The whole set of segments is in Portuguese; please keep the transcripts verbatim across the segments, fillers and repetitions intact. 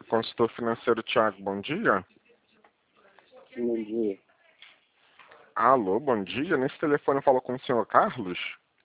Consultor financeiro Thiago, bom dia. Bom dia. Alô, bom dia. Nesse telefone eu falo com o senhor Carlos.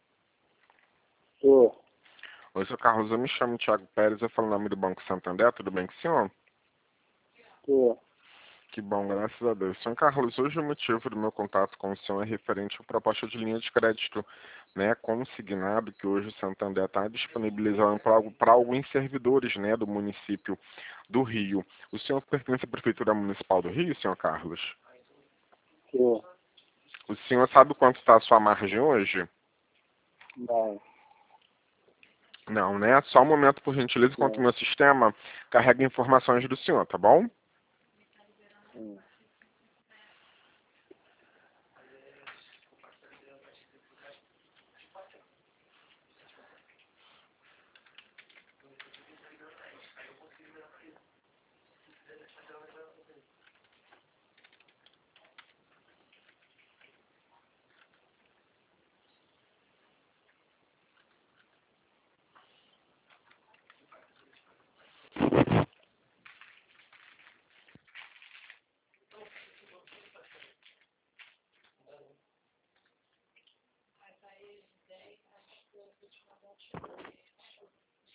Tô. Oi, senhor Carlos, eu me chamo Thiago Pérez, eu falo em nome do Banco Santander, tudo bem com o senhor? Tô. Que bom, graças a Deus. Senhor Carlos, hoje o motivo do meu contato com o senhor é referente à proposta de linha de crédito, né, consignado, que hoje o Santander está disponibilizando para alguns servidores, né, do município do Rio. O senhor pertence à Prefeitura Municipal do Rio, senhor Carlos? Tô. O senhor sabe quanto está a sua margem hoje? Não. Não, né? Só um momento, por gentileza, enquanto o Não. meu sistema carrega informações do senhor, tá bom? Hum.